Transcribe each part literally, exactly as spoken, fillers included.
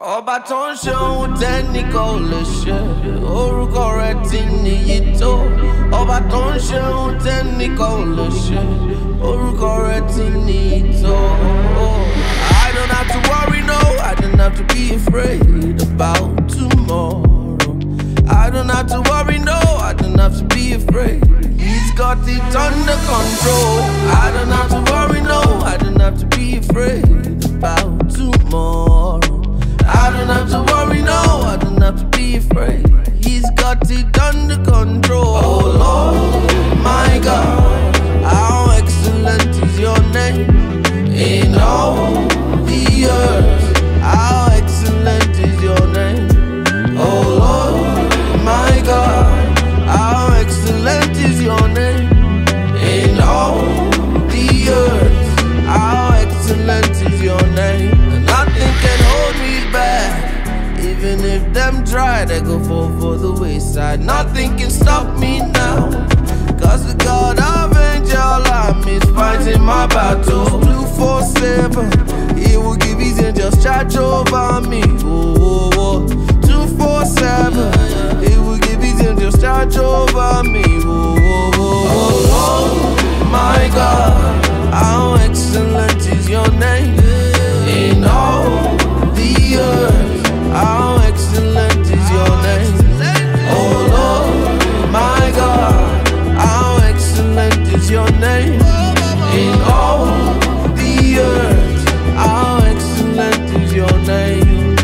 Ọba tó ń ṣe ohun tẹ́nìkan ò lè ṣe, orúkọ rẹ̀ ti níyì tó. Ọba tó ń ṣe ohun tẹ́nìkan ò lè ṣe, orúkọ rẹ̀ ti níyì tó. I don't have to worry, no, I don't have to be afraid about tomorrow. I don't have to worry, no, I don't have to be afraid. He's got it under control. I don't have to worry, no, I don't have to be afraid about tomorrow. I don't have to worry, no, I don't have to be afraid. He's got it under control. Oh Lord, my God, how excellent is your name in all the earth. How excellent is your name. Oh Lord, my God, how excellent is your name in all the earth. How excellent is your name. And nothing can hold me back. Even if them try, they go fall for the wayside. Nothing can stop me now, cause the God of angel arm is fighting my battles. two four seven, he will give his angels charge over me. Oh, oh, oh. two four seven, he will give his angels charge over me. Oh, oh, oh, oh, oh. My God, how excellent is your name in all the earth. How excellent is your name. Oh Lord, my God, how excellent is your name in all the earth. How excellent is your name.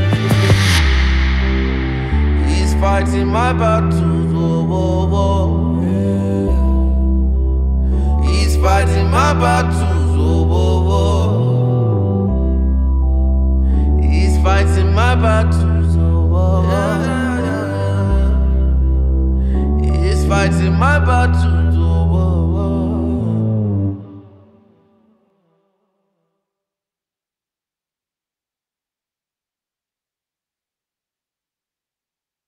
He's fighting my battles. Oh, oh, oh. He's fighting my battles. Oh, oh, oh. He's fighting my battles. Oh, oh, oh. He's fighting my battles.